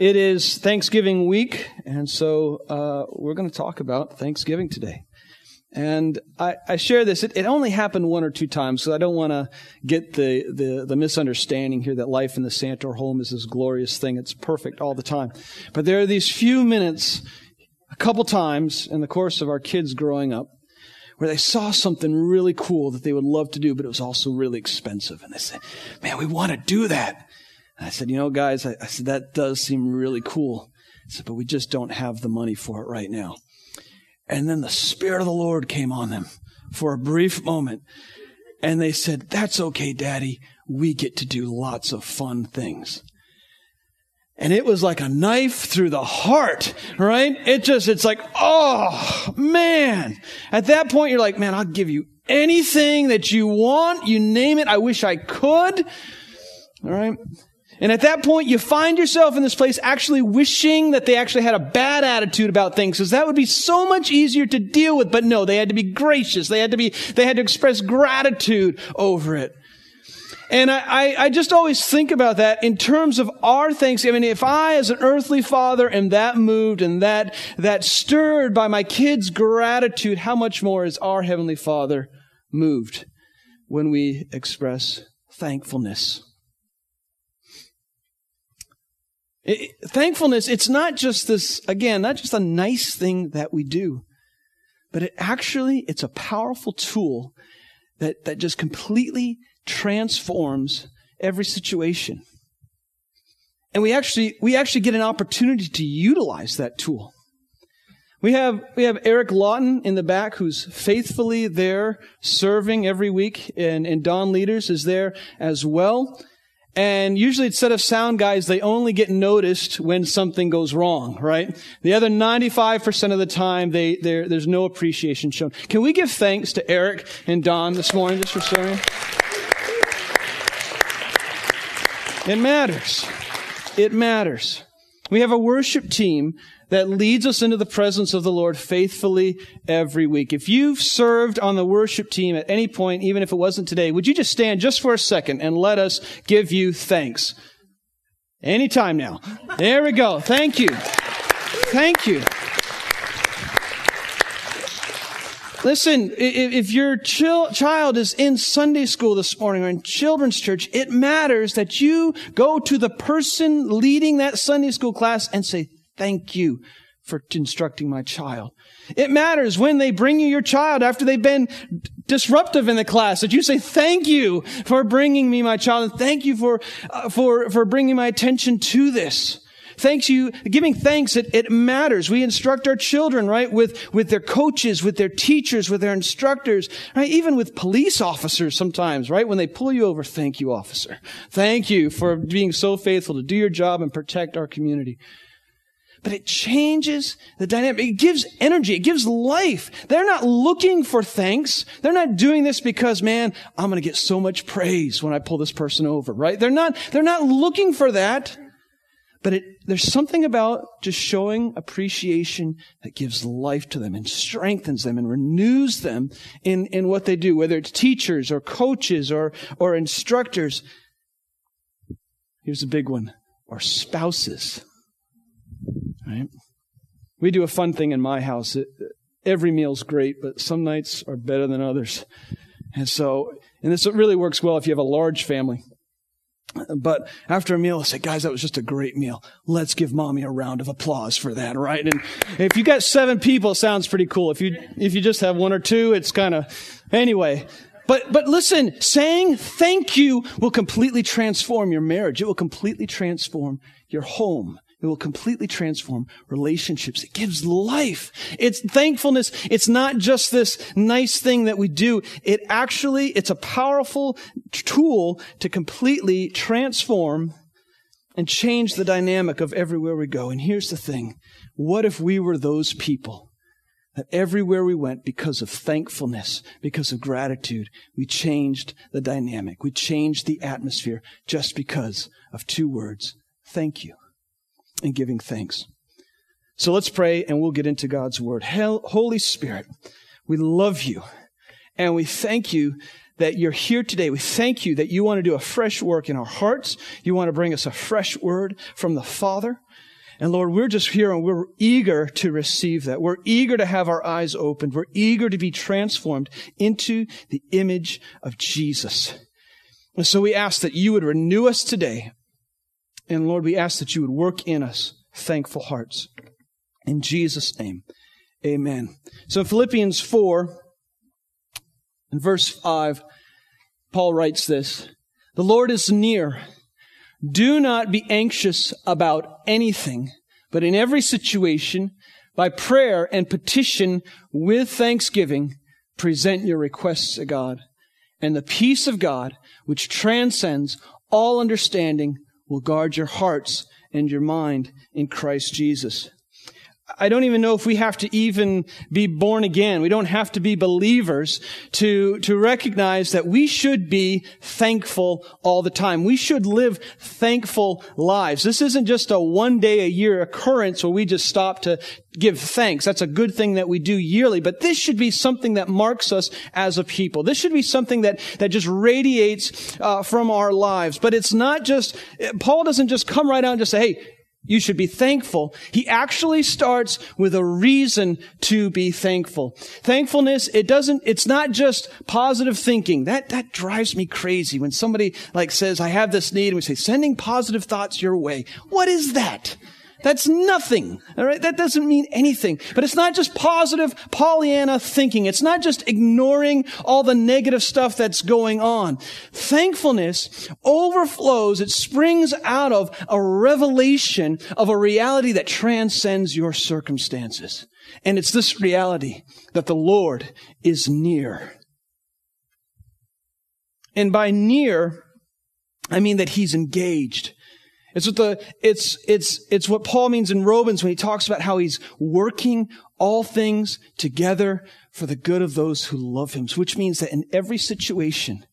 It is Thanksgiving week, and so we're going to talk about Thanksgiving today. And I share this. It only happened one or two times, so I don't want to get the misunderstanding here that life in the Santor home is this glorious thing. It's perfect all the time. But there are these few minutes, a couple times in the course of our kids growing up, where they saw something really cool that they would love to do, but it was also really expensive. And they said, man, we want to do that. And I said, guys, I said, that does seem really cool. I said, but we just don't have the money for it right now. And then the Spirit of the Lord came on them for a brief moment. And they said, that's okay, Daddy. We get to do lots of fun things. And it was like a knife through the heart, right? It's like, oh, man. At that point, you're like, man, I'll give you anything that you want. You name it. I wish I could. All right. And at that point, you find yourself in this place actually wishing that they actually had a bad attitude about things, because that would be so much easier to deal with. But no, they had to be gracious. They had to express gratitude over it. And I just always think about that in terms of our Thanksgiving. If I, as an earthly father, am that moved and that stirred by my kids' gratitude, how much more is our Heavenly Father moved when we express thankfulness? Thankfulness, it's not just this, again, not just a nice thing that we do, but it's a powerful tool that just completely transforms every situation. And we actually get an opportunity to utilize that tool. We have Eric Lawton in the back, who's faithfully there serving every week, and Don Leaders is there as well. And usually instead of sound guys, they only get noticed when something goes wrong, right? The other 95% of the time, there's no appreciation shown. Can we give thanks to Eric and Don this morning just for serving? It matters. It matters. We have a worship team that leads us into the presence of the Lord faithfully every week. If you've served on the worship team at any point, even if it wasn't today, would you just stand just for a second and let us give you thanks? Anytime now. There we go. Thank you. Thank you. Listen, if your child is in Sunday school this morning or in children's church, it matters that you go to the person leading that Sunday school class and say, thank you for instructing my child. It matters when they bring you your child after they've been disruptive in the class, that you say, thank you for bringing me my child, and thank you for bringing my attention to this. Giving thanks, it matters. We instruct our children, right, with their coaches, with their teachers, with their instructors, right, even with police officers sometimes, right, when they pull you over, thank you, officer. Thank you for being so faithful to do your job and protect our community. But it changes the dynamic. It gives energy. It gives life. They're not looking for thanks. They're not doing this because, man, I'm going to get so much praise when I pull this person over, right? They're not looking for that. But there's something about just showing appreciation that gives life to them and strengthens them and renews them in what they do, whether it's teachers or coaches or instructors. Here's a big one. Or spouses. Right? We do a fun thing in my house. Every meal's great, but some nights are better than others. And this really works well if you have a large family. But after a meal, I say, guys, that was just a great meal. Let's give mommy a round of applause for that, right? And if you got 7 people, it sounds pretty cool. If you just have 1 or 2, it's kind of, anyway. But listen, saying thank you will completely transform your marriage. It will completely transform your home. It will completely transform relationships. It gives life. It's thankfulness. It's not just this nice thing that we do. It's a powerful tool to completely transform and change the dynamic of everywhere we go. And here's the thing. What if we were those people that everywhere we went, because of thankfulness, because of gratitude, we changed the dynamic. We changed the atmosphere just because of 2 words. Thank you. And giving thanks. So let's pray and we'll get into God's word. Holy Spirit, we love you and we thank you that you're here today. We thank you that you want to do a fresh work in our hearts. You want to bring us a fresh word from the Father. And Lord, we're just here and we're eager to receive that. We're eager to have our eyes opened. We're eager to be transformed into the image of Jesus. And so we ask that you would renew us today. And Lord, we ask that you would work in us thankful hearts. In Jesus' name, amen. So in Philippians 4, in verse 5, Paul writes this, "The Lord is near. Do not be anxious about anything, but in every situation, by prayer and petition with thanksgiving, present your requests to God. And the peace of God, which transcends all understanding, will guard your hearts and your mind in Christ Jesus." I don't even know if we have to even be born again. We don't have to be believers to recognize that we should be thankful all the time. We should live thankful lives. This isn't just a one-day-a-year occurrence where we just stop to give thanks. That's a good thing that we do yearly, but this should be something that marks us as a people. This should be something that just radiates from our lives. But it's not just, Paul doesn't just come right out and just say, hey, you should be thankful. He actually starts with a reason to be thankful. Thankfulness, it's not just positive thinking. That drives me crazy when somebody says, I have this need, and we say, sending positive thoughts your way. What is that? That's nothing. All right? That doesn't mean anything. But it's not just positive Pollyanna thinking. It's not just ignoring all the negative stuff that's going on. Thankfulness overflows. It springs out of a revelation of a reality that transcends your circumstances. And it's this reality that the Lord is near. And by near, I mean that He's engaged. It's what Paul means in Romans when he talks about how he's working all things together for the good of those who love him, which means that in every situation,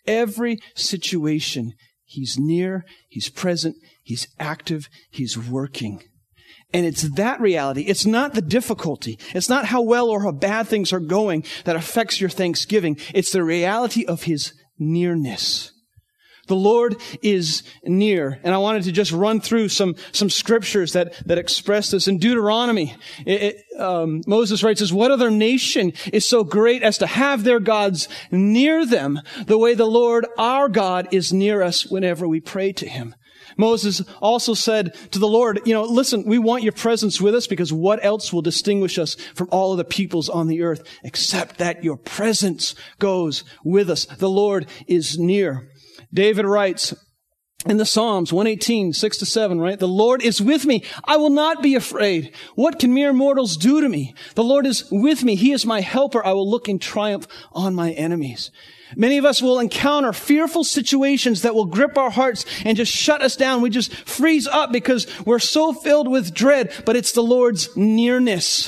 he's near, he's present, he's active, he's working. And it's that reality. It's not the difficulty. It's not how well or how bad things are going that affects your thanksgiving. It's the reality of his nearness. The Lord is near. And I wanted to just run through some scriptures that express this. In Deuteronomy, Moses writes, "What other nation is so great as to have their gods near them, the way the Lord our God is near us whenever we pray to Him?" Moses also said to the Lord, listen, we want your presence with us because what else will distinguish us from all of the peoples on the earth except that your presence goes with us. The Lord is near. David writes in the Psalms 118, 6-7, right? "The Lord is with me. I will not be afraid. What can mere mortals do to me? The Lord is with me. He is my helper. I will look in triumph on my enemies." Many of us will encounter fearful situations that will grip our hearts and just shut us down. We just freeze up because we're so filled with dread, but it's the Lord's nearness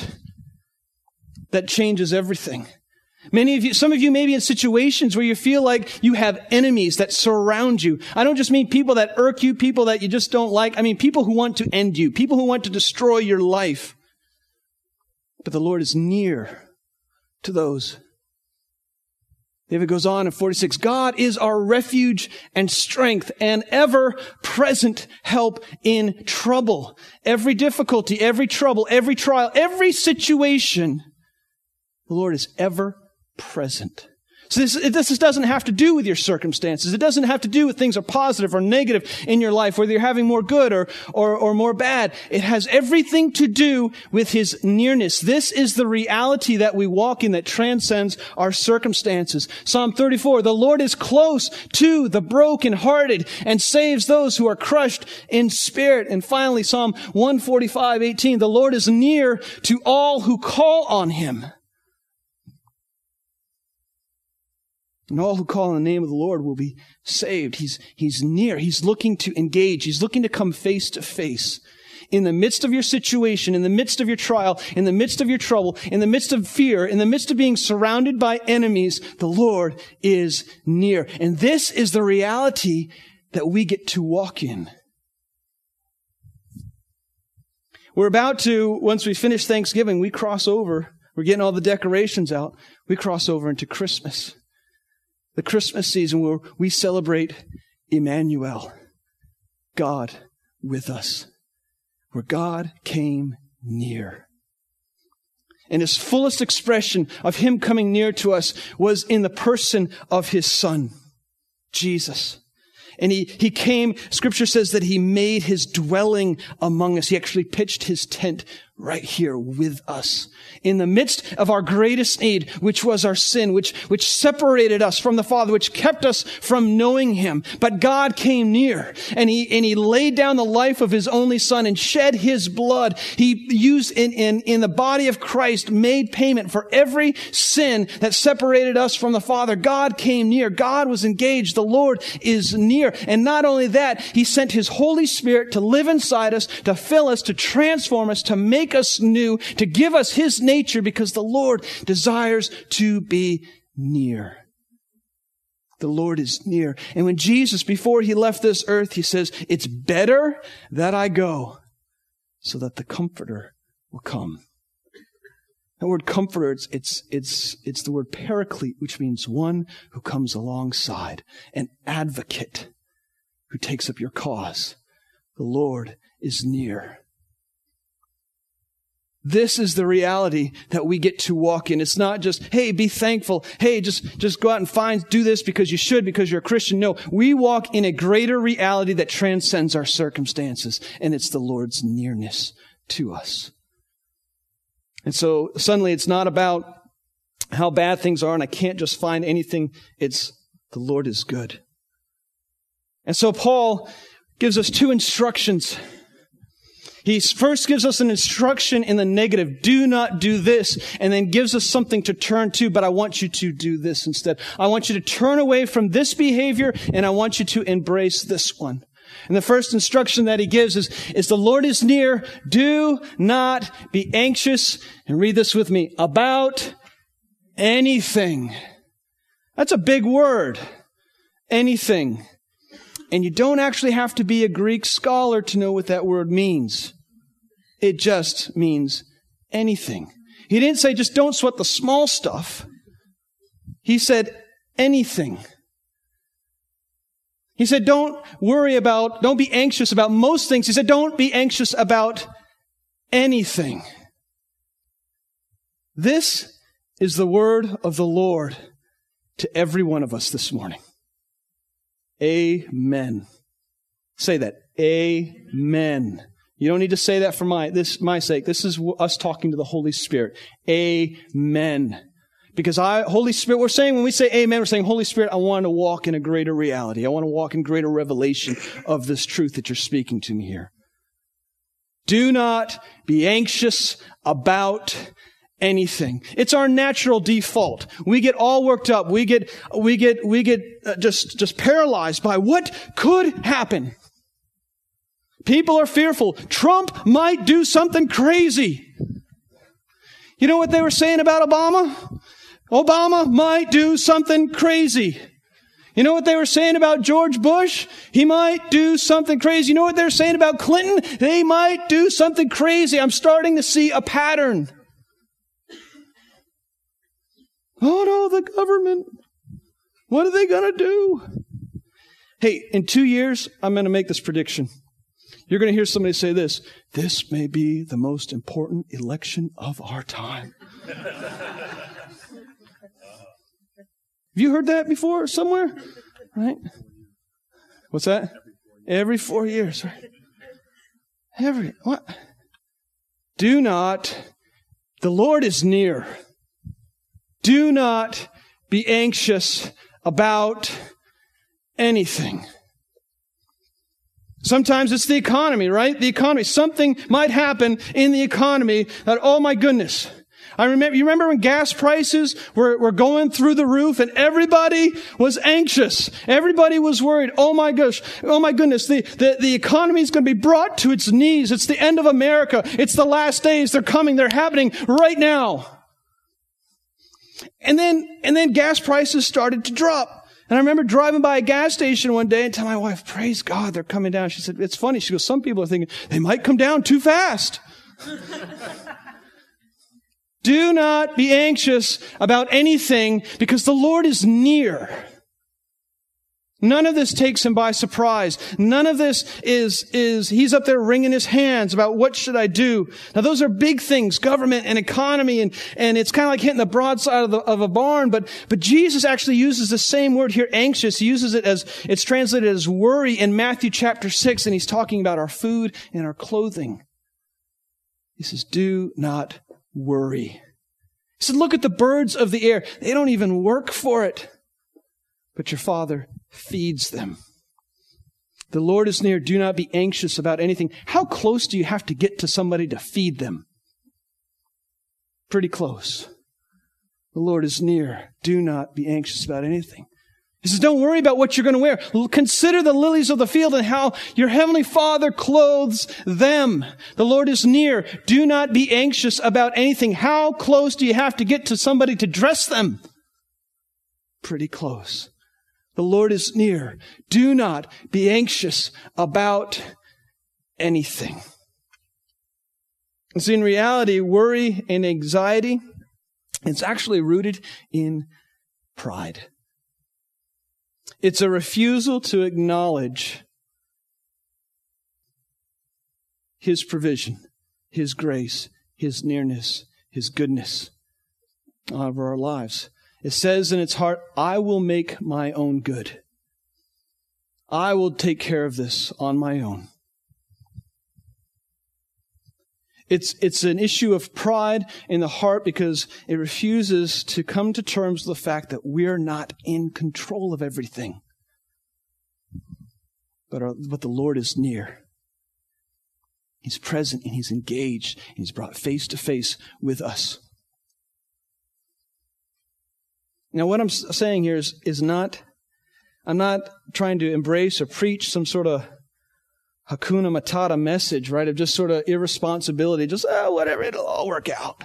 that changes everything. Some of you may be in situations where you feel like you have enemies that surround you. I don't just mean people that irk you, people that you just don't like. I mean people who want to end you, people who want to destroy your life. But the Lord is near to those. David goes on in 46, "God is our refuge and strength and ever-present help in trouble." Every difficulty, every trouble, every trial, every situation, the Lord is ever present. So this doesn't have to do with your circumstances. It doesn't have to do with things are positive or negative in your life, whether you're having more good or more bad. It has everything to do with His nearness. This is the reality that we walk in that transcends our circumstances. Psalm 34, "The Lord is close to the brokenhearted and saves those who are crushed in spirit." And finally, Psalm 145:18, "The Lord is near to all who call on Him." And all who call on the name of the Lord will be saved. He's near. He's looking to engage. He's looking to come face to face. In the midst of your situation, in the midst of your trial, in the midst of your trouble, in the midst of fear, in the midst of being surrounded by enemies, the Lord is near. And this is the reality that we get to walk in. We're about to, once we finish Thanksgiving, we cross over. We're getting all the decorations out. We cross over into Christmas. The Christmas season where we celebrate Emmanuel, God with us. where God came near. And his fullest expression of him coming near to us was in the person of his Son, Jesus. And he came, Scripture says that he made his dwelling among us. He actually pitched his tent right here with us. In the midst of our greatest need, which was our sin, which separated us from the Father, which kept us from knowing him. But God came near and he laid down the life of his only Son and shed his blood. He used in the body of Christ, made payment for every sin that separated us from the Father. God came near. God was engaged. The Lord is near. And not only that, he sent his Holy Spirit to live inside us, to fill us, to transform us, to make us new, to give us his nature, because the Lord desires to be near. The Lord is near. And when Jesus, before he left this earth, he says, it's better that I go so that the Comforter will come. That word comforter, it's the word paraclete, which means one who comes alongside, an advocate who takes up your cause. The Lord is near. This is the reality that we get to walk in. It's not just, hey, be thankful. Hey, just go out and do this because you should, because you're a Christian. No, we walk in a greater reality that transcends our circumstances, and it's the Lord's nearness to us. And so suddenly it's not about how bad things are and I can't just find anything. It's the Lord is good. And so Paul gives us two instructions. He first gives us an instruction in the negative. Do not do this. And then gives us something to turn to. But I want you to do this instead. I want you to turn away from this behavior and I want you to embrace this one. And the first instruction that he gives is the Lord is near. Do not be anxious. And read this with me. About anything. That's a big word. Anything. And you don't actually have to be a Greek scholar to know what that word means. It just means anything. He didn't say just don't sweat the small stuff. He said anything. He said don't be anxious about most things. He said don't be anxious about anything. This is the word of the Lord to every one of us this morning. Amen. Say that. Amen. You don't need to say that for my sake. This is us talking to the Holy Spirit. Amen. Because Holy Spirit, when we say amen, we're saying, Holy Spirit, I want to walk in a greater reality. I want to walk in greater revelation of this truth that you're speaking to me here. Do not be anxious about anything. It's our natural default. We get all worked up. We get just paralyzed by what could happen. People are fearful. Trump might do something crazy. You know what they were saying about Obama? Obama might do something crazy. You know what they were saying about George Bush? He might do something crazy. You know what they were saying about Clinton? They might do something crazy. I'm starting to see a pattern. Oh no, the government. What are they going to do? Hey, in 2 years, I'm going to make this prediction. You're going to hear somebody say this. This may be the most important election of our time. Have you heard that before somewhere? Right? What's that? Every 4 years, right? What? Do not, the Lord is near. Do not be anxious about anything. Sometimes it's the economy, right? The economy. Something might happen in the economy that, oh my goodness. You remember when gas prices were going through the roof and everybody was anxious. Everybody was worried. Oh my goodness. The economy is going to be brought to its knees. It's the end of America. It's the last days. They're coming. They're happening right now. And then gas prices started to drop. And I remember driving by a gas station one day and telling my wife, praise God, they're coming down. She said, it's funny. She goes, some people are thinking they might come down too fast. Do not be anxious about anything because the Lord is near. None of this takes him by surprise. None of this is he's up there wringing his hands about what should I do. Now those are big things, government and economy, and it's kind of like hitting the broadside of a barn, but Jesus actually uses the same word here, anxious. He uses it as, it's translated as worry in Matthew chapter 6, and he's talking about our food and our clothing. He says, do not worry. He said, look at the birds of the air. They don't even work for it, but your Father feeds them. The Lord is near. Do not be anxious about anything. How close do you have to get to somebody to feed them? Pretty close. The Lord is near. Do not be anxious about anything. He says, don't worry about what you're going to wear. Consider the lilies of the field and how your heavenly Father clothes them. The Lord is near. Do not be anxious about anything. How close do you have to get to somebody to dress them? Pretty close. The Lord is near. Do not be anxious about anything. And see, in reality, worry and anxiety, it's actually rooted in pride. It's a refusal to acknowledge His provision, His grace, His nearness, His goodness over our lives. It says in its heart, I will make my own good. I will take care of this on my own. It's an issue of pride in the heart because it refuses to come to terms with the fact that we're not in control of everything. But the Lord is near. He's present and He's engaged and He's brought face to face with us. Now, what I'm saying here is not, I'm not trying to embrace or preach some sort of Hakuna Matata message, right, of just sort of irresponsibility, just, whatever, it'll all work out.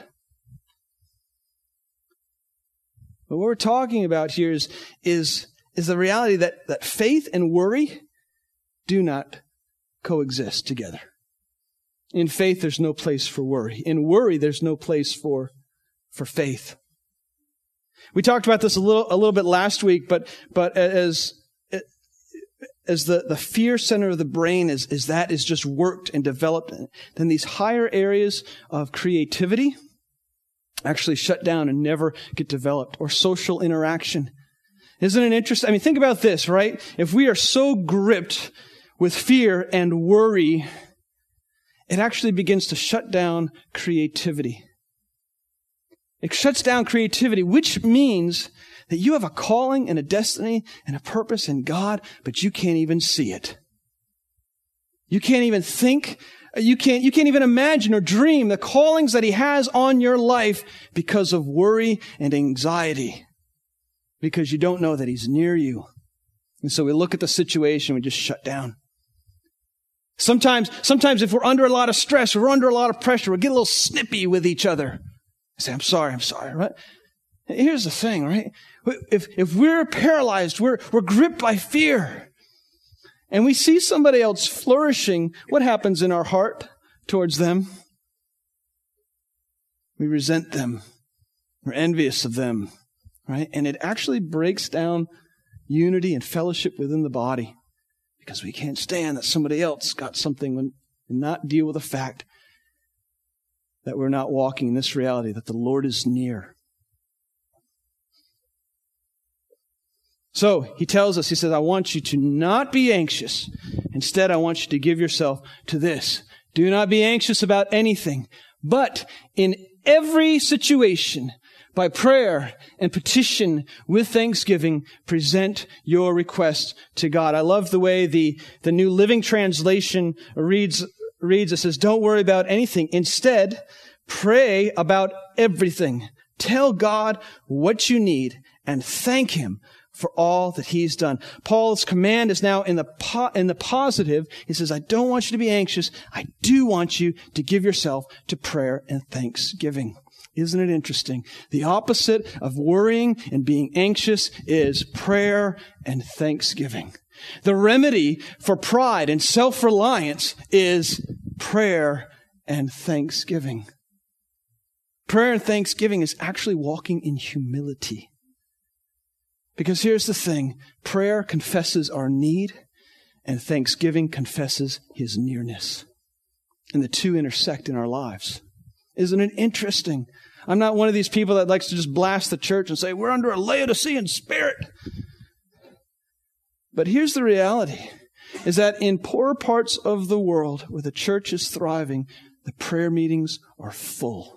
But what we're talking about here is the reality that faith and worry do not coexist together. In faith, there's no place for worry. In worry, there's no place for faith. We talked about this a little bit last week, but as the fear center of the brain is just worked and developed, then these higher areas of creativity actually shut down and never get developed, or social interaction. Isn't it interesting? I mean, think about this, right? If we are so gripped with fear and worry, it actually begins to shut down creativity. It shuts down creativity, which means that you have a calling and a destiny and a purpose in God, but you can't even see it. You can't even think, you can't even imagine or dream the callings that He has on your life because of worry and anxiety, because you don't know that He's near you. And so we look at the situation, we just shut down. Sometimes if we're under a lot of stress, or we're under a lot of pressure, we get a little snippy with each other. Say, I'm sorry, right? Here's the thing, right? If we're paralyzed, we're gripped by fear, and we see somebody else flourishing, what happens in our heart towards them? We resent them. We're envious of them, right? And it actually breaks down unity and fellowship within the body, because we can't stand that somebody else got something and not deal with the fact that we're not walking in this reality, that the Lord is near. So He tells us, He says, I want you to not be anxious. Instead, I want you to give yourself to this. Do not be anxious about anything, but in every situation, by prayer and petition with thanksgiving, present your requests to God. I love the way the New Living Translation reads. It says, don't worry about anything. Instead, pray about everything. Tell God what you need and thank Him for all that He's done. Paul's command is now in the positive. He says, I don't want you to be anxious. I do want you to give yourself to prayer and thanksgiving. Isn't it interesting? The opposite of worrying and being anxious is prayer and thanksgiving. The remedy for pride and self-reliance is prayer and thanksgiving. Prayer and thanksgiving is actually walking in humility. Because here's the thing. Prayer confesses our need, and thanksgiving confesses His nearness. And the two intersect in our lives. Isn't it interesting? I'm not one of these people that likes to just blast the church and say, we're under a Laodicean spirit. But here's the reality, is that in poorer parts of the world where the church is thriving, the prayer meetings are full.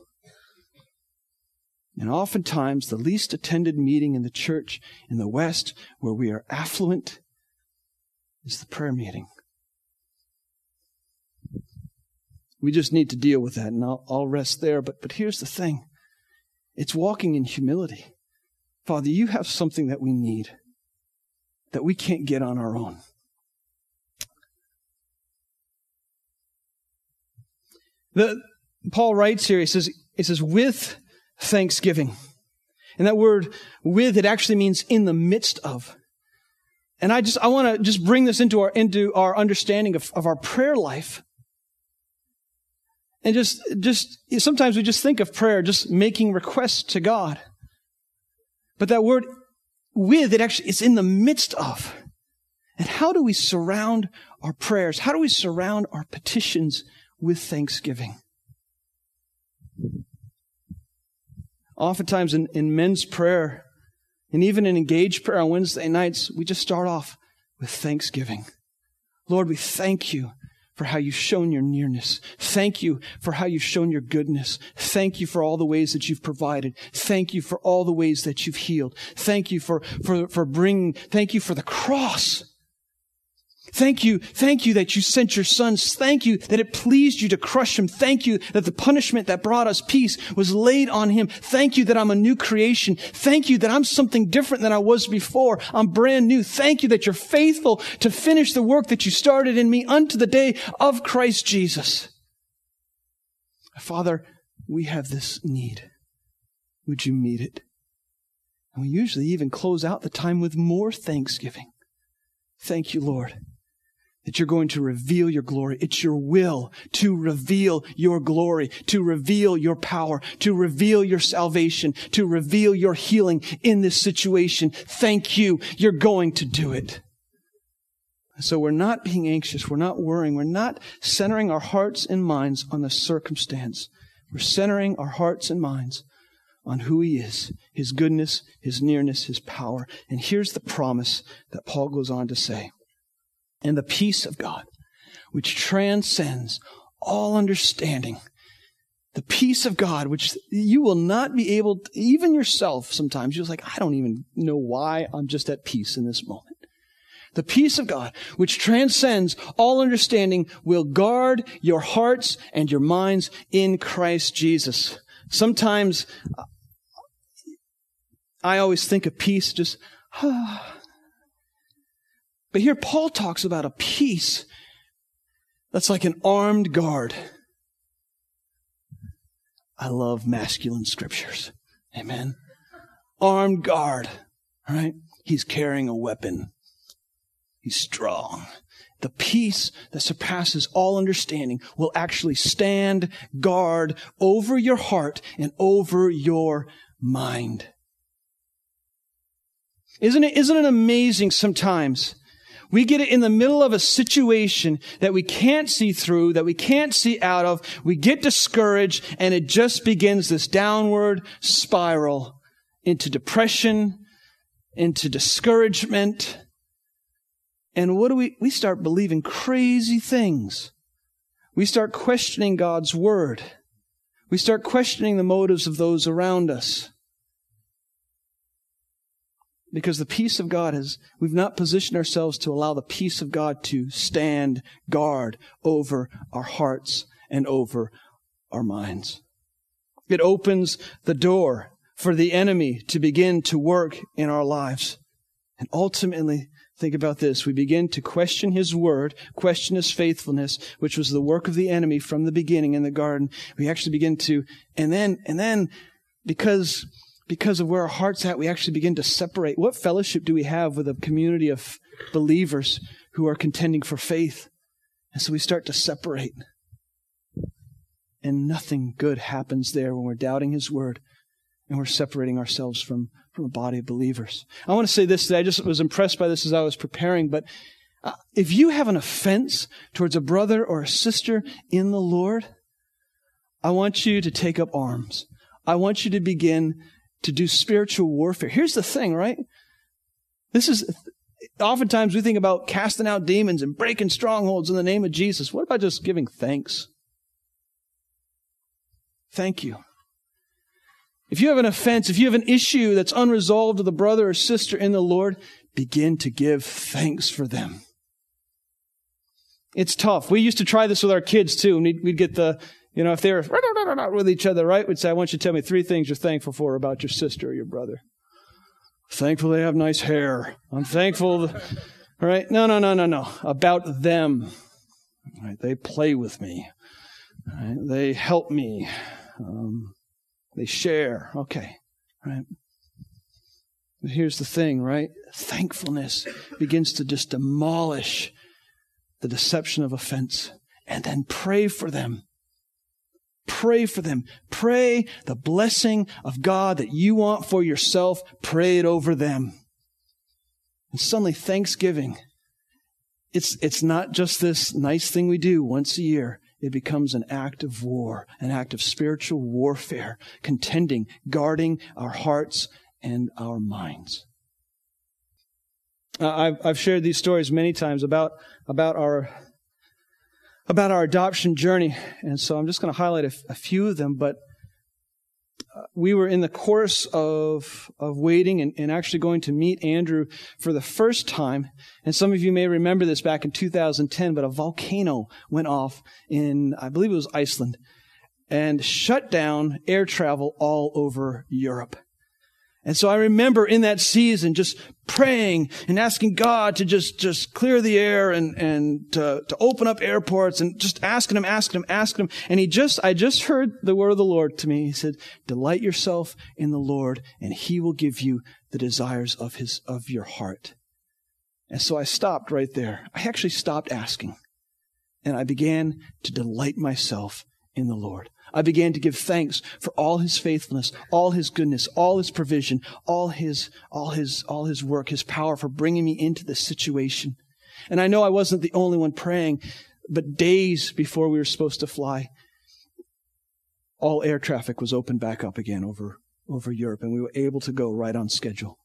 And oftentimes, the least attended meeting in the church in the West, where we are affluent, is the prayer meeting. We just need to deal with that, and I'll rest there. But here's the thing. It's walking in humility. Father, you have something that we need, that we can't get on our own. Paul writes here, he says, with thanksgiving. And that word with, it actually means in the midst of. And I want to just bring this into our understanding of our prayer life. And just sometimes we just think of prayer just making requests to God. But that word with, it's in the midst of. And how do we surround our prayers? How do we surround our petitions with thanksgiving? Oftentimes in men's prayer, and even in engaged prayer on Wednesday nights, we just start off with thanksgiving. Lord, we thank you for how you've shown your nearness. Thank you for how you've shown your goodness. Thank you for all the ways that you've provided. Thank you for all the ways that you've healed. Thank you thank you for the cross. Thank you that you sent your sons. Thank you that it pleased you to crush him. Thank you that the punishment that brought us peace was laid on him. Thank you that I'm a new creation. Thank you that I'm something different than I was before. I'm brand new. Thank you that you're faithful to finish the work that you started in me unto the day of Christ Jesus. Father, we have this need. Would you meet it? And we usually even close out the time with more thanksgiving. Thank you, Lord, that you're going to reveal your glory. It's your will to reveal your glory, to reveal your power, to reveal your salvation, to reveal your healing in this situation. Thank you. You're going to do it. So we're not being anxious. We're not worrying. We're not centering our hearts and minds on the circumstance. We're centering our hearts and minds on who He is, His goodness, His nearness, His power. And here's the promise that Paul goes on to say. And the peace of God, which transcends all understanding, the peace of God, which you will not be able to, even yourself sometimes, you're like, I don't even know why I'm just at peace in this moment. The peace of God, which transcends all understanding, will guard your hearts and your minds in Christ Jesus. Sometimes I always think of peace just, But here Paul talks about a peace that's like an armed guard. I love masculine scriptures. Amen. Armed guard. All right? He's carrying a weapon. He's strong. The peace that surpasses all understanding will actually stand guard over your heart and over your mind. Isn't it amazing sometimes? We get it in the middle of a situation that we can't see through, that we can't see out of. We get discouraged, and it just begins this downward spiral into depression, into discouragement. And what do we start believing crazy things. We start questioning God's word. We start questioning the motives of those around us. Because the peace of God we've not positioned ourselves to allow the peace of God to stand guard over our hearts and over our minds. It opens the door for the enemy to begin to work in our lives. And ultimately, think about this. We begin to question His word, question His faithfulness, which was the work of the enemy from the beginning in the garden. We actually begin to, and then because of where our heart's at, we actually begin to separate. What fellowship do we have with a community of believers who are contending for faith? And so we start to separate. And nothing good happens there when we're doubting His word and we're separating ourselves from a body of believers. I want to say this today. I just was impressed by this as I was preparing, but if you have an offense towards a brother or a sister in the Lord, I want you to take up arms. I want you to begin to do spiritual warfare. Here's the thing, right? Oftentimes we think about casting out demons and breaking strongholds in the name of Jesus. What about just giving thanks? Thank you. If you have an offense, if you have an issue that's unresolved with a brother or sister in the Lord, begin to give thanks for them. It's tough. We used to try this with our kids too. And we'd get if they were with each other, right? We'd say, I want you to tell me 3 things you're thankful for about your sister or your brother. Thankful they have nice hair. I'm thankful. Right? No. About them. Right? They play with me. Right? They help me. They share. Okay. Right? But here's the thing, right? Thankfulness begins to just demolish the deception of offense. And then pray for them. Pray for them. Pray the blessing of God that you want for yourself. Pray it over them. And suddenly Thanksgiving, it's not just this nice thing we do once a year. It becomes an act of war, an act of spiritual warfare, contending, guarding our hearts and our minds. I've shared these stories many times about our adoption journey, and so I'm just going to highlight a few of them. But we were in the course of waiting and actually going to meet Andrew for the first time. And some of you may remember this back in 2010, but a volcano went off in, I believe it was Iceland, and shut down air travel all over Europe. And so I remember in that season just praying and asking God to just clear the air and to open up airports and just asking him. And I just heard the word of the Lord to me. He said, delight yourself in the Lord and he will give you the desires of your heart. And so I stopped right there. I actually stopped asking and I began to delight myself in the Lord. I began to give thanks for all his faithfulness, all his goodness, all his provision, all his work, his power for bringing me into this situation. And I know I wasn't the only one praying, but days before we were supposed to fly, all air traffic was opened back up again over Europe, and we were able to go right on schedule.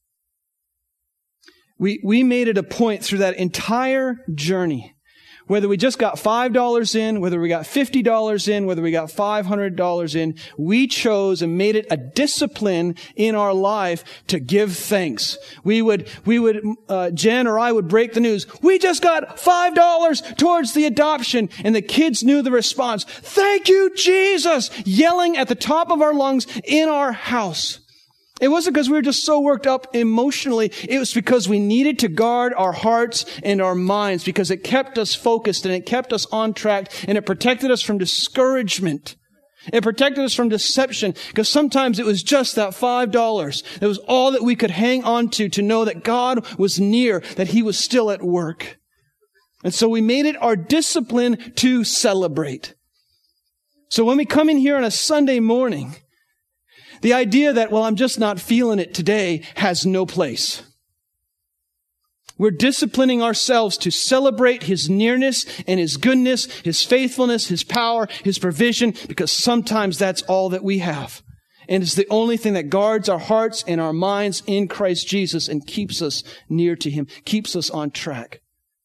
We made it a point through that entire journey, whether we just got $5 in, whether we got $50 in, whether we got $500 in, we chose and made it a discipline in our life to give thanks. Jen or I would break the news. We just got $5 towards the adoption. And the kids knew the response. Thank you, Jesus! Yelling at the top of our lungs in our house. It wasn't because we were just so worked up emotionally. It was because we needed to guard our hearts and our minds because it kept us focused and it kept us on track and it protected us from discouragement. It protected us from deception because sometimes it was just that $5. It was all that we could hang on to know that God was near, that he was still at work. And so we made it our discipline to celebrate. So when we come in here on a Sunday morning, the idea that, I'm just not feeling it today has no place. We're disciplining ourselves to celebrate his nearness and his goodness, his faithfulness, his power, his provision, because sometimes that's all that we have. And it's the only thing that guards our hearts and our minds in Christ Jesus and keeps us near to him, keeps us on track.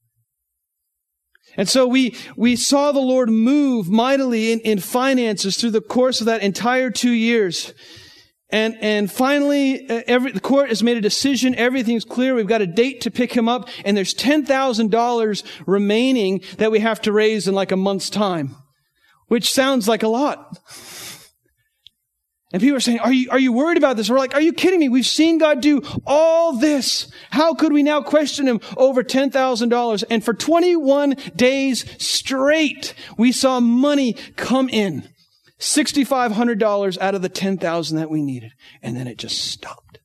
And so we saw the Lord move mightily in finances through the course of that entire 2 years. And finally, the court has made a decision. Everything's clear. We've got a date to pick him up. And there's $10,000 remaining that we have to raise in like a month's time, which sounds like a lot. And people are saying, are you worried about this? We're like, are you kidding me? We've seen God do all this. How could we now question him over $10,000? And for 21 days straight, we saw money come in. $6,500 out of the $10,000 that we needed. And then it just stopped.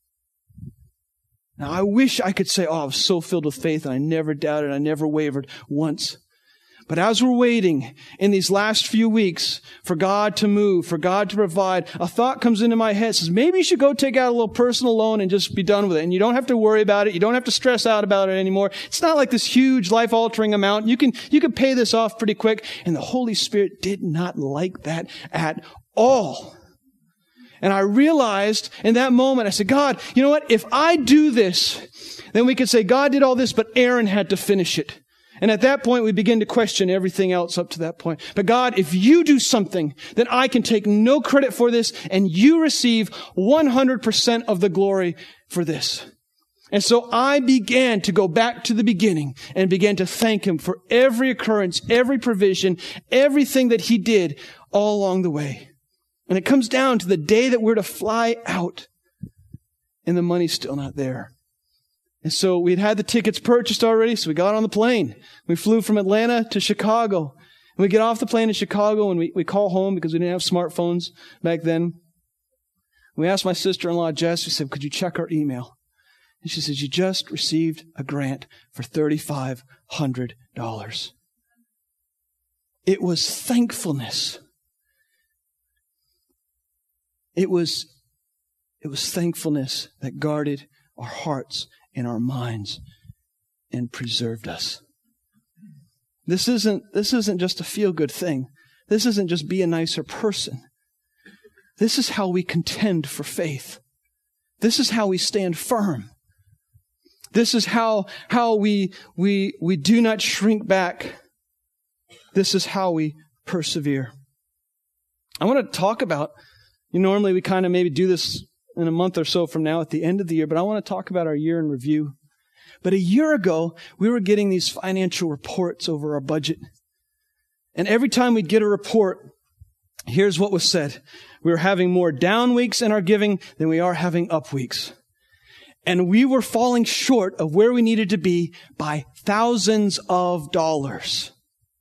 Now, I wish I could say, I was so filled with faith and I never doubted, I never wavered once. But as we're waiting in these last few weeks for God to move, for God to provide, a thought comes into my head, says, maybe you should go take out a little personal loan and just be done with it. And you don't have to worry about it. You don't have to stress out about it anymore. It's not like this huge life-altering amount. You can pay this off pretty quick. And the Holy Spirit did not like that at all. And I realized in that moment, I said, God, you know what? If I do this, then we could say God did all this, but Aaron had to finish it. And at that point, we begin to question everything else up to that point. But God, if you do something, then I can take no credit for this, and you receive 100% of the glory for this. And so I began to go back to the beginning and began to thank Him for every occurrence, every provision, everything that He did all along the way. And it comes down to the day that we're to fly out, and the money's still not there. And so we'd had the tickets purchased already, so we got on the plane. We flew from Atlanta to Chicago. And we get off the plane in Chicago, and we call home because we didn't have smartphones back then. We asked my sister-in-law, Jess, we said, could you check our email? And she says, you just received a grant for $3,500. It was thankfulness. It was thankfulness that guarded our hearts in our minds and preserved us. This isn't just a feel-good thing. This isn't just be a nicer person. This is how we contend for faith. This is how we stand firm. This is how we do not shrink back. This is how we persevere. I want to talk about, normally we kind of maybe do this in a month or so from now at the end of the year, but I want to talk about our year in review. But a year ago, we were getting these financial reports over our budget. And every time we'd get a report, here's what was said. We were having more down weeks in our giving than we are having up weeks. And we were falling short of where we needed to be by thousands of dollars.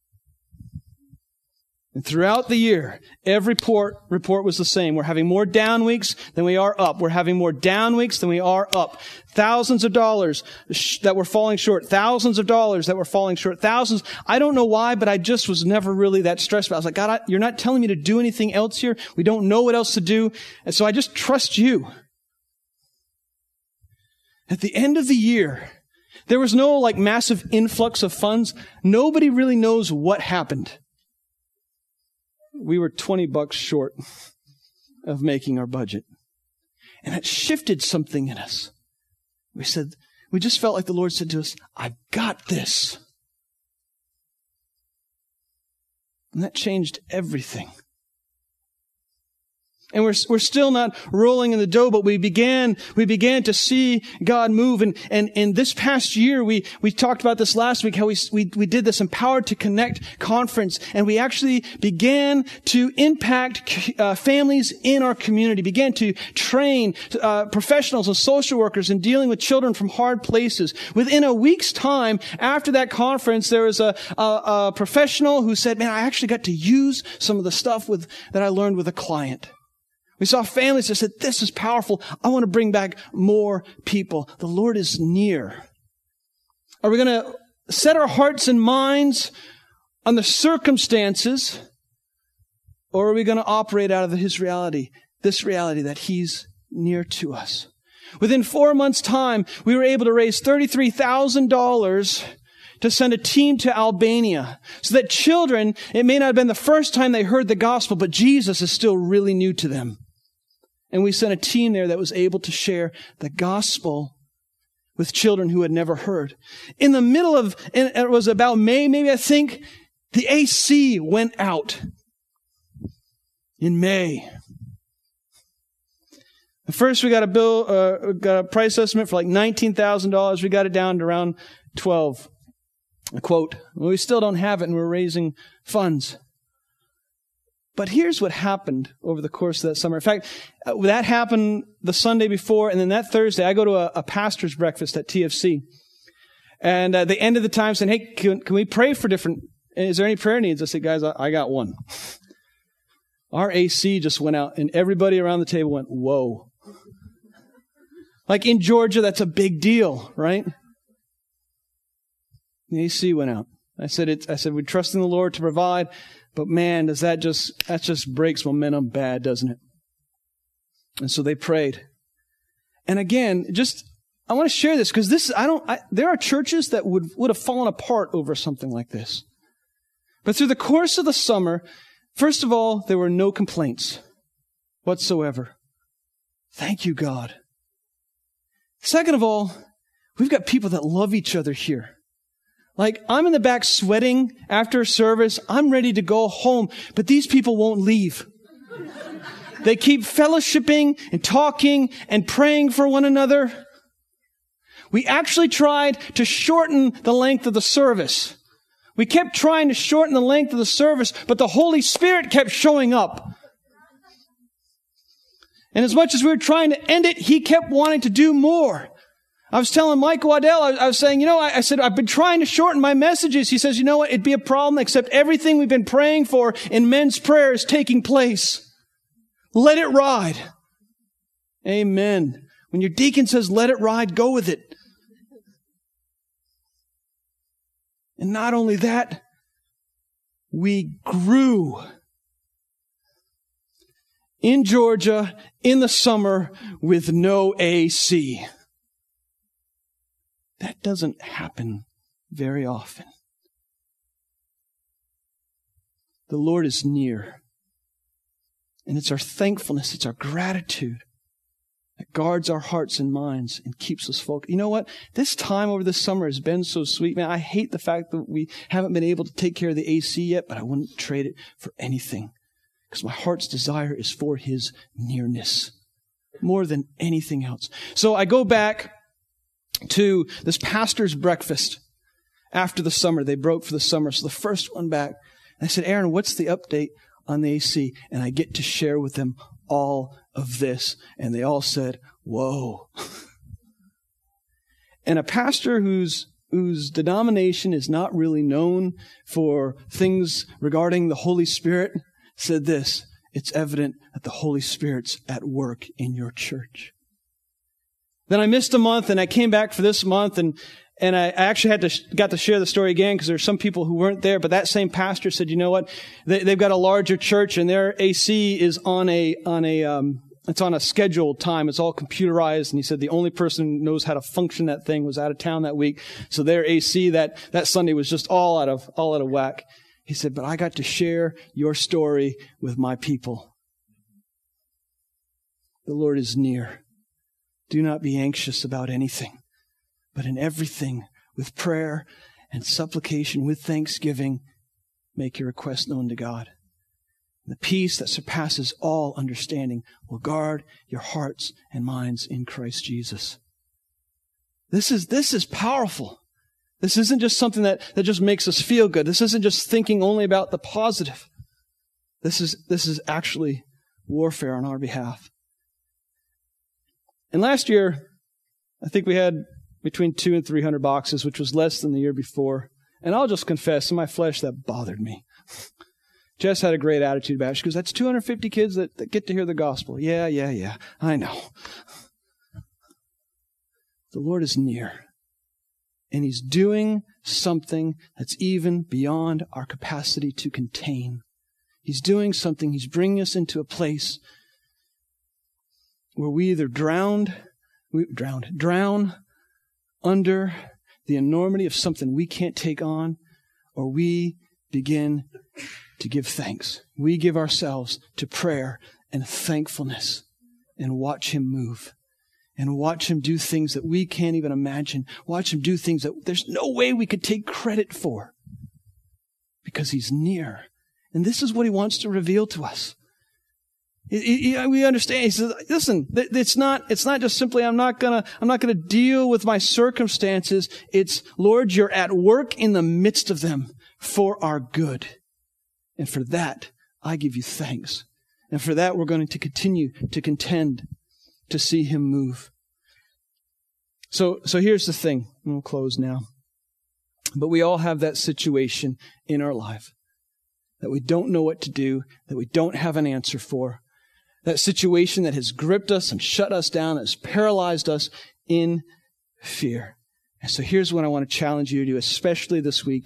And throughout the year, every report was the same. We're having more down weeks than we are up. We're having more down weeks than we are up. Thousands of dollars that were falling short. Thousands of dollars that were falling short. Thousands. I don't know why, but I just was never really that stressed. I was like, God, you're not telling me to do anything else here. We don't know what else to do. And so I just trust you. At the end of the year, there was no massive influx of funds. Nobody really knows what happened. We were $20 short of making our budget. And it shifted something in us. We just felt like the Lord said to us, I've got this. And that changed everything. And we're still not rolling in the dough, but we began to see God move. And this past year, we talked about this last week, how we did this Empowered to Connect conference, and we actually began to impact families in our community, began to train professionals and social workers in dealing with children from hard places. Within a week's time after that conference, there was a professional who said, man, I actually got to use some of the stuff that I learned with a client. We saw families that said, this is powerful. I want to bring back more people. The Lord is near. Are we going to set our hearts and minds on the circumstances, or are we going to operate out of His reality, this reality that He's near to us? Within 4 months' time, we were able to raise $33,000 to send a team to Albania so that children, it may not have been the first time they heard the gospel, but Jesus is still really new to them. And we sent a team there that was able to share the gospel with children who had never heard. In the middle of, and it was about May, maybe I think, the AC went out in May. At first we got got a price estimate for $19,000. We got it down to around 12. A quote, well, we still don't have it and we're raising funds. But here's what happened over the course of that summer. In fact, that happened the Sunday before, and then that Thursday, I go to a pastor's breakfast at TFC. And they ended the time saying, hey, can we pray for different, is there any prayer needs? I said, guys, I got one. Our AC just went out, and everybody around the table went, whoa. In Georgia, that's a big deal, right? The AC went out. I said, we trust in the Lord to provide, but man, that just breaks momentum bad, doesn't it? And so they prayed. And again, I want to share this because there are churches that would have fallen apart over something like this. But through the course of the summer, first of all, there were no complaints whatsoever. Thank you, God. Second of all, we've got people that love each other here. Like, I'm in the back sweating after service. I'm ready to go home, but these people won't leave. They keep fellowshipping and talking and praying for one another. We actually tried to shorten the length of the service. We kept trying to shorten the length of the service, but the Holy Spirit kept showing up. And as much as we were trying to end it, He kept wanting to do more. I was telling Mike Waddell, I was saying, I said, I've been trying to shorten my messages. He says, you know what? It'd be a problem except everything we've been praying for in men's prayer is taking place. Let it ride. Amen. When your deacon says, let it ride, go with it. And not only that, we grew in Georgia in the summer with no AC. That doesn't happen very often. The Lord is near. And it's our thankfulness, it's our gratitude that guards our hearts and minds and keeps us focused. You know what? This time over this summer has been so sweet, man. I hate the fact that we haven't been able to take care of the AC yet, but I wouldn't trade it for anything. Because my heart's desire is for His nearness more than anything else. So I go back to this pastor's breakfast after the summer. They broke for the summer. So the first one back, I said, Aaron, what's the update on the AC? And I get to share with them all of this. And they all said, whoa. And a pastor whose denomination is not really known for things regarding the Holy Spirit said this: it's evident that the Holy Spirit's at work in your church. Then I missed a month and I came back for this month and I actually got to share the story again because there's some people who weren't there, but that same pastor said, you know what? They've got a larger church and their AC is it's on a scheduled time. It's all computerized. And he said the only person who knows how to function that thing was out of town that week. So their AC that Sunday was just all out of whack. He said, but I got to share your story with my people. The Lord is near. Do not be anxious about anything, but in everything, with prayer and supplication, with thanksgiving, make your request known to God. The peace that surpasses all understanding will guard your hearts and minds in Christ Jesus. This is powerful. This isn't just something that just makes us feel good. This isn't just thinking only about the positive. This is actually warfare on our behalf. And last year, I think we had between 200 and 300 boxes, which was less than the year before. And I'll just confess, in my flesh, that bothered me. Jess had a great attitude about it. She goes, that's 250 kids that get to hear the gospel. Yeah, I know. The Lord is near. And He's doing something that's even beyond our capacity to contain. He's doing something. He's bringing us into a place where we either drown under the enormity of something we can't take on, or we begin to give thanks. We give ourselves to prayer and thankfulness and watch Him move. And watch Him do things that we can't even imagine. Watch Him do things that there's no way we could take credit for. Because He's near. And this is what He wants to reveal to us. We understand. He says, listen, it's not just simply, I'm not gonna deal with my circumstances. It's, Lord, you're at work in the midst of them for our good. And for that, I give you thanks. And for that, we're going to continue to contend to see Him move. So here's the thing. We'll close now. But we all have that situation in our life that we don't know what to do, that we don't have an answer for. That situation that has gripped us and shut us down, that has paralyzed us in fear. And so here's what I want to challenge you to do, especially this week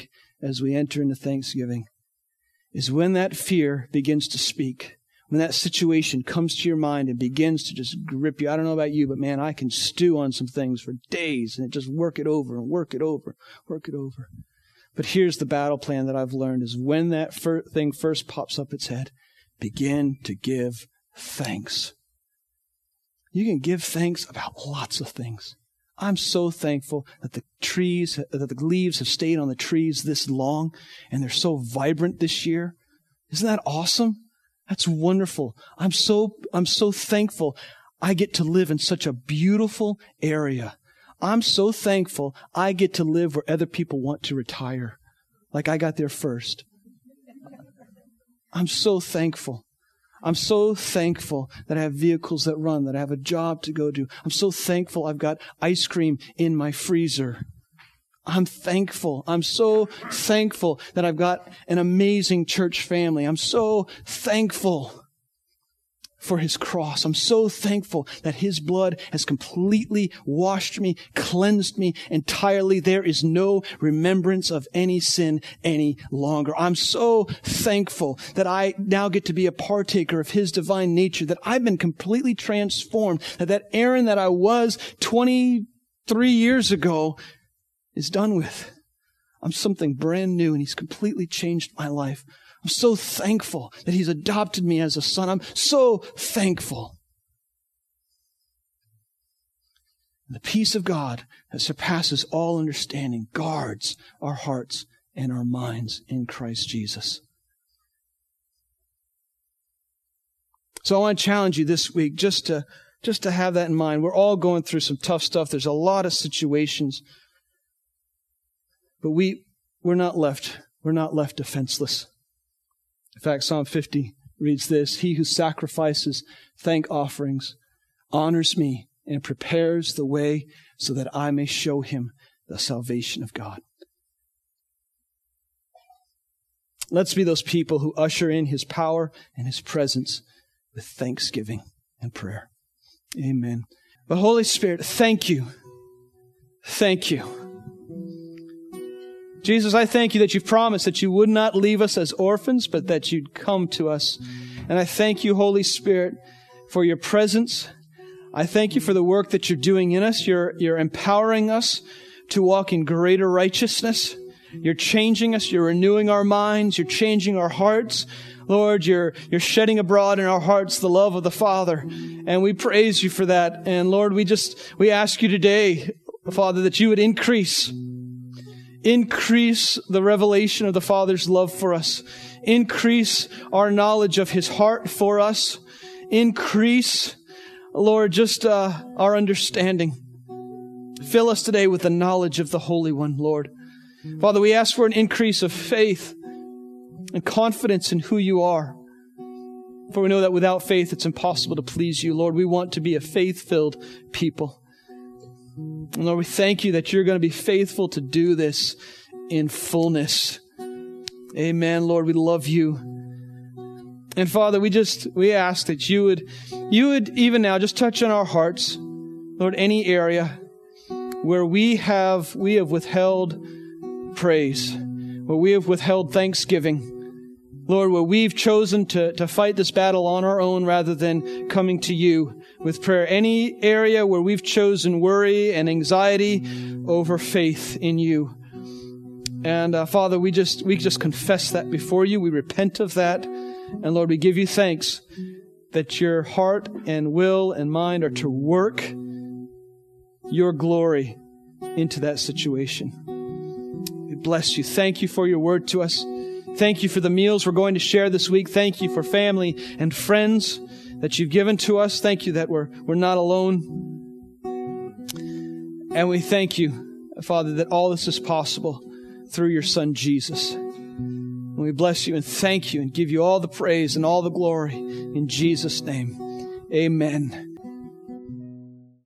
as we enter into Thanksgiving is when that fear begins to speak, when that situation comes to your mind and begins to just grip you. I don't know about you, but man, I can stew on some things for days and just work it over and work it over, work it over. But here's the battle plan that I've learned is when that thing first pops up its head, begin to give thanks. You can give thanks about lots of things. I'm so thankful that the leaves have stayed on the trees this long and they're so vibrant this year. Isn't that awesome? That's wonderful. I'm so thankful I get to live in such a beautiful area. I'm so thankful I get to live where other people want to retire. Like I got there first. I'm so thankful. I'm so thankful that I have vehicles that run, that I have a job to go to. I'm so thankful I've got ice cream in my freezer. I'm thankful. I'm so thankful that I've got an amazing church family. I'm so thankful for His cross. I'm so thankful that His blood has completely washed me, cleansed me entirely. There is no remembrance of any sin any longer. I'm so thankful that I now get to be a partaker of His divine nature, that I've been completely transformed, that Aaron that I was 23 years ago is done with. I'm something brand new, and He's completely changed my life. I'm so thankful that He's adopted me as a son. I'm so thankful. The peace of God that surpasses all understanding guards our hearts and our minds in Christ Jesus. So I want to challenge you this week just to have that in mind. We're all going through some tough stuff. There's a lot of situations. But we're not left defenseless. In fact, Psalm 50 reads this: He who sacrifices thank offerings honors me and prepares the way so that I may show him the salvation of God. Let's be those people who usher in His power and His presence with thanksgiving and prayer. Amen. But Holy Spirit, thank you. Thank you. Jesus, I thank you that you've promised that you would not leave us as orphans, but that you'd come to us. And I thank you, Holy Spirit, for your presence. I thank you for the work that you're doing in us. You're empowering us to walk in greater righteousness. You're changing us. You're renewing our minds. You're changing our hearts. Lord, you're shedding abroad in our hearts the love of the Father. And we praise you for that. And Lord, we ask you today, Father, that you would increase the revelation of the Father's love for us. Increase our knowledge of His heart for us. Increase, Lord, just our understanding. Fill us today with the knowledge of the Holy One, Lord. Father, we ask for an increase of faith and confidence in who you are. For we know that without faith, it's impossible to please you. Lord, we want to be a faith-filled people. And Lord, we thank you that you're going to be faithful to do this in fullness. Amen. Lord, we love you. And Father, we ask that you would even now just touch on our hearts, Lord, any area where we have withheld praise, where we have withheld thanksgiving. Lord, where we've chosen to fight this battle on our own rather than coming to you with prayer. Any area where we've chosen worry and anxiety over faith in you. And Father, we just confess that before you. We repent of that. And Lord, we give you thanks that your heart and will and mind are to work your glory into that situation. We bless you. Thank you for your word to us. Thank you for the meals we're going to share this week. Thank you for family and friends that you've given to us. Thank you that we're not alone. And we thank you, Father, that all this is possible through your Son, Jesus. And we bless you and thank you and give you all the praise and all the glory in Jesus' name. Amen.